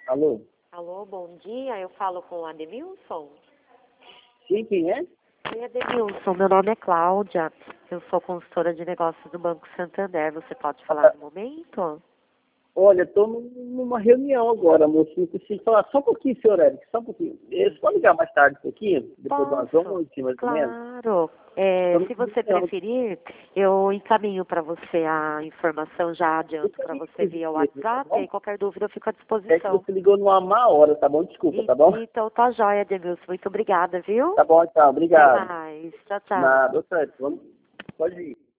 Alô? Alô, bom dia. Eu falo com o Ademilson. Sim, quem é? Oi, Ademilson. Meu nome é Cláudia. Eu sou consultora de negócios do Banco Santander. Você pode falar no momento? Olha, estou numa reunião agora, moço. Não consigo falar. Só um pouquinho, senhor Eric, só um pouquinho. Você pode ligar mais tarde um pouquinho? Depois de umas Posso? 11, mais ou menos? Claro. Tô numa Se você reunião. preferir, eu encaminho para você a informação, já adianto Deixa eu para ir, você via mesmo, tá WhatsApp, e bom? aí qualquer dúvida eu fico à É que disposição. você ligou numa má hora, tá bom? Desculpa, tá bom? Então tá jóia, Ademilson. Muito obrigada, viu? Tá bom, tchau. Até Obrigado. mais. Tchau, tchau. Nada, ô, Sérgio, pode ir.